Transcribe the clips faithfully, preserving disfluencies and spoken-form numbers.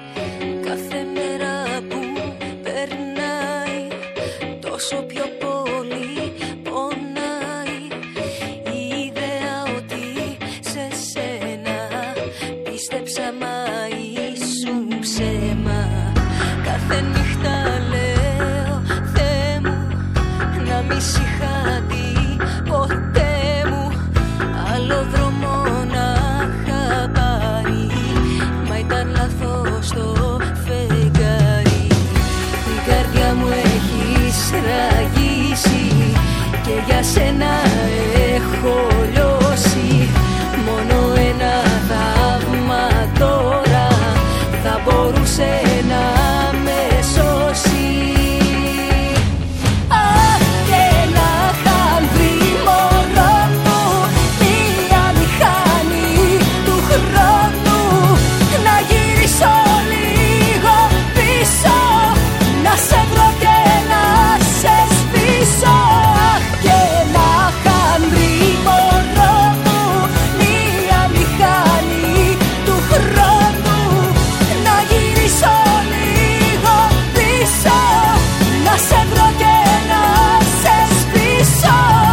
Κάθε μέρα που περνάει τόσο πιο πολύ πονάει η ιδέα ότι σε σένα πίστεψα μα ήσουν ψέμα. Κάθε νύχτα λέω Θεέ μου να μη σ' είχα δει ποτέ μου άλλο δρόμο να είχα πάρει, μα ήταν λάθος το φεγγάρι. Η καρδιά μου έχεις ραγίσει και για σένα έχω λιώσει. Μόνο ένα θαύμα τώρα θα μπορούσε να με σώσει. Αχ, και να είχαν βρει μόνο μου μία μηχανή του χρόνου, να γυρίσω λίγο πίσω, να σε βρω και να σε σβήσω. Αχ, και να είχαν βρει μόνο μου μία μηχανή του χρόνου, να γυρίσω λίγο πίσω, να σε βρω και να σε σβήσω.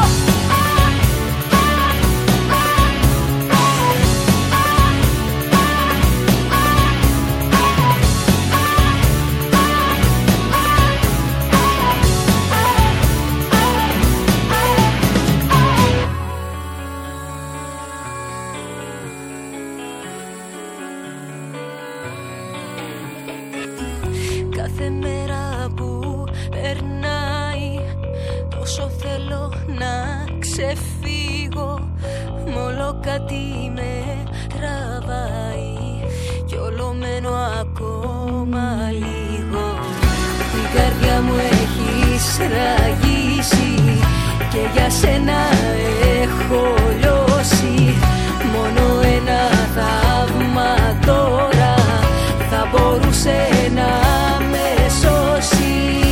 Κάθε μέρα που περνάει τόσο θέλω να ξεφύγω, μόλο κάτι με τραβάει κι όλο μένω ακόμα λίγο. Η καρδιά μου έχεις ραγίσει και για σένα έχω λιώσει. Μόνο ένα θαύμα τώρα θα μπορούσε να με σώσει.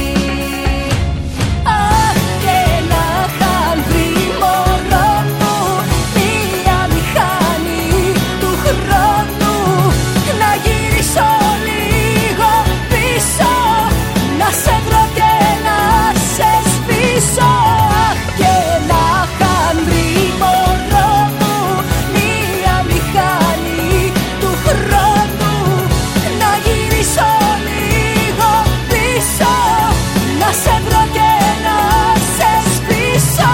Αχ, και να είχαν βρει μόνο μου μία μηχανή του χρόνου, να γυρίσω λίγο πίσω, να σε βρω και να σε σβήσω. Αχ, και να είχαν βρει μόνο μου μία μηχανή του χρόνου, να γυρίσω λίγο πίσω, να σε βρω και να σε σβήσω.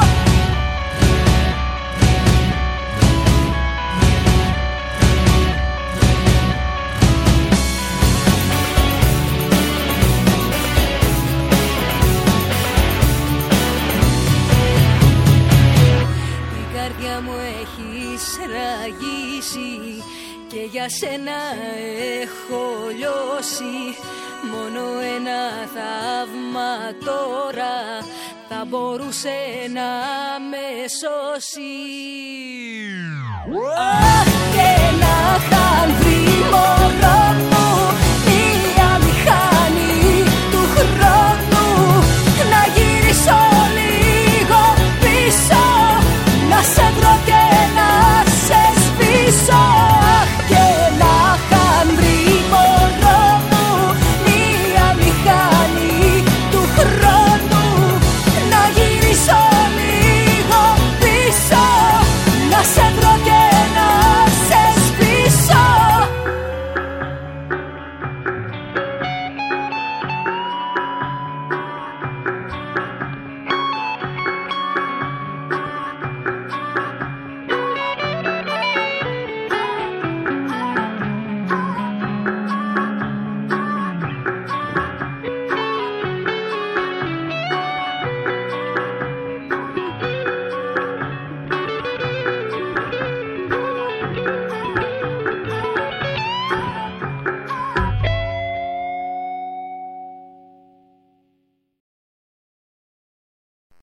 Η καρδιά μου έχεις ραγίσει και για σένα έχω λιώσει. Μόνο ένα θαύμα τώρα θα μπορούσε να με σώσει. Αχ, και να είχα